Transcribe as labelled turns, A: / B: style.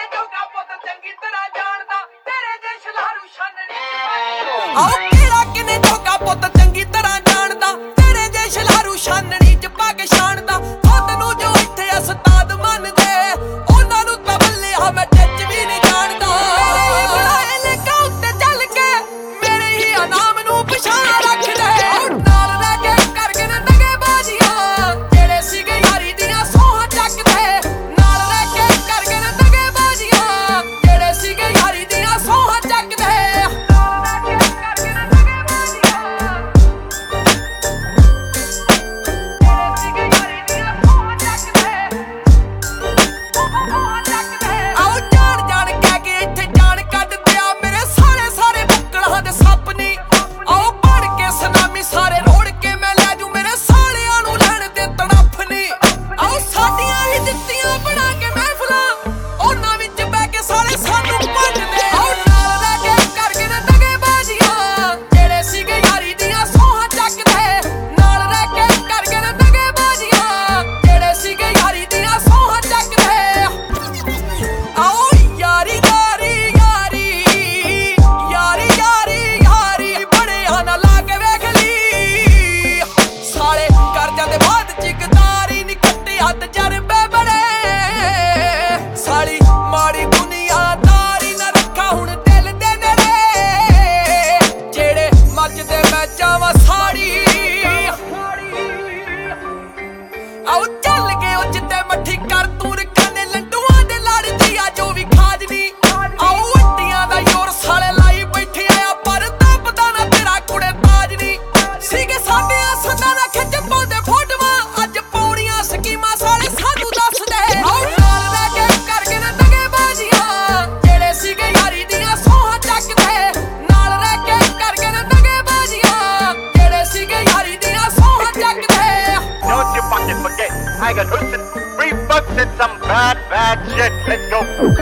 A: ਕਿਨੇ ਜੋਗਾ ਪੁੱਤ ਚੰਗੀ ਤਰ੍ਹਾਂ ਜਾਣਦਾ ਤੇਰੇ ਜੇ ਸ਼ਲਾਰੂ ਛਾਨਣੀ ਆਓ ਕਿਹੜਾ ਕਿਨੇ ਜੋਗਾ ਪੁੱਤ ਚੰਗੀ ਤਰ੍ਹਾਂ ਜਾਣਦਾ ਤੇਰੇ ਜੇ ਸ਼ਲਾਰੂ ਛਾਨਣੀ ਚ ਪਾ ਕੇ ਛਾਣਦਾ ਖੁਦ ਨੂੰ ਜੋ ਇੱਥੇ ਉਸਤਾਦ ਮੰਨਦੇ ਉਹਨਾਂ ਨੂੰ ਤਾਂ ਬੱਲੇ ਆ ਮੈਂ ਟੱਚ ਵੀ ਨਹੀਂ ਜਾਣਦਾ ਬੁਲਾਏ ਲੈ ਕਾ ਉੱਤੇ ਚੱਲ ਕੇ ਮੇਰੇ ਹੀ ਨਾਮ ਨੂੰ ਪਛਾਣ ਰੱਖ ਲੈ ਨਾਲ ਰਹਿ ਕੇ ਕਰਕੇ ਨਾ ਨਗੇ ਬਾਜੀਆਂ ਜਿਹੜੇ ਸੀਗੇ ਯਾਰੀ ਦੀਆਂ ਸੋਹਾਂ ਚੱਕਦੇ ਨਾਲ ਰਹਿ ਕੇ ਕਰਕੇ ਨਾ ਨਗੇ ਬਾਜੀਆਂ ਜਿਹੜੇ ਸੀਗੇ ਯਾਰੀ ਦੀਆਂ ਸੋਹਾਂ ਚੱਕਦੇ ਨਾਲ ਰਹਿ ਕੇ ਕਰਕੇ ਨਾ ਨਗੇ ਬਾਜੀਆਂ ਜਿਹੜੇ ਸੀਗੇ ਯਾਰੀ ਦੀਆਂ ਸੋਹਾਂ ਚੱਕਦੇ ਆਓ ਜਾਣ ਜਾਣ ਕਹਿ ਕੇ ਇੱਥੇ ਜਾਣ ਕੱਢਦੇ ਆ ਮੇਰੇ ਸਾਰੇ ਬੁੱਕਲਾਂ ਦੇ ਸੱਪ ਨੀ ਆਓ ਪੜ ਕੇ ਸੁਨਾਮੀ ਸਾਰੇ ਰੋੜ ਕੇ ਮੈਂ ਲੈ ਜੂ ਮੇਰੇ ਸਾਲਿਆਂ ਨੂੰ ਲੈਣ ਦੇ ਤੜਫ ਨੀ ਆਓ ਸਾਡੀਆਂ ਹੀ ਦਿੱਤੀਆਂ ਬਣਾ ਕੇ ਮਹਿਫਲਾਂ ਉਹਨਾਂ ਵਿੱਚ ਬਹਿ ਕੇ ਸਾਲੇ ਸਾਨੂੰ ਭੰਡਦੇ ਆਓ ਨਾਲ ਰਹਿ ਕੇ ਕਰਕੇ ਨਾ ਨਗੇ ਬਾਜੀਆਂ ਜਿਹੜੇ ਸੀਗੇ ਯਾਰੀ ਦੀਆਂ ਸੋਹਾਂ ਚੱਕਦੇ ਨਾਲ ਰਹਿ ਕੇ ਕਰਕੇ ਨਾ ਨਗੇ ਬਾਜੀਆਂ ਜਿਹੜੇ ਸੀਗੇ ਯਾਰੀ ਦੀਆਂ ਸੋਹਾਂ ਚੱਕਦੇ ਆਓ ਯਾਰੀ ਬੜਿਆ ਨਾ ਲਾ ਕੇ ਵੇਖ ਲਈ ਸਾਲੇ ਕਰਜ਼ਾਂ ਦੇ ਬਾਅਦ ਚਿਕਦਾਰੀ ਨੀ ਕੱਟਿਆ ਤਜਰਬੇ ਬੜੇ ਸਾਲੀ ਮਾੜੀ ਦੁਨੀਆਦਾਰੀ ਨਾ ਰੱਖਾ ਹੁਣ ਦਿਲ ਦੇ ਨੇੜੇ ਜਿਹੜੇ ਮੱਚਦੇ ਮੈਂ ਜਾਵਾਂ ਸਾੜੀ ਆਓ ਚੱਲ ਗਏ ਉਹ ਜਿੱਤੇ ਮੱਠੀ ਕਰ ਤੂੰ ਰਕਾਨੇ ਲੰਡੂਆਂ ਦੇ ਲੜਦੀ ਆ ਜੋ ਵੀ ਖਾਜ ਨੀ ਆਓ ਵੱਡੀਆਂ ਦਾ ਯੋਰ ਸਾਲੇ ਲਾਈ ਬੈਠੇ ਆ ਪਰ ਦੱਬਦਾ ਨਾ ਤੇਰਾ ਕੁੜੇ ਤਾਜ ਨੀ ਸੀਗੇ ਸਾਡੇ ਸੰਦਾਂ ਦਾ ਖਿੱਚ ਪਾਉਂਦੇ ਫੋਟੋਆਂ ਅੱਜ ਪਾਉਣੀਆਂ ਸਕੀਮਾਂ ਸਾਲੇ ਸਾਨੂੰ ਦੱਸਦੇ ਆਓ ਨਾਲ ਰਹਿ ਕੇ ਕਰਕੇ ਨਾ ਨਗੇ ਬਾਜੀਆਂ ਜਿਹੜੇ ਸੀਗੇ ਯਾਰੀ ਦੀਆਂ ਸੋਹਾਂ ਚੱਕਦੇ ਨਾਲ ਰਹਿ ਕੇ ਕਰਕੇ ਨਾ ਨਗੇ ਬਾਜੀਆਂ ਜਿਹੜੇ ਸੀਗੇ ਯਾਰੀ ਦੀਆਂ ਸੋਹਾਂ ਚੱਕਦੇ
B: Don't you fucking forget, I got hooks and free bucks and some bad shit. Let's go.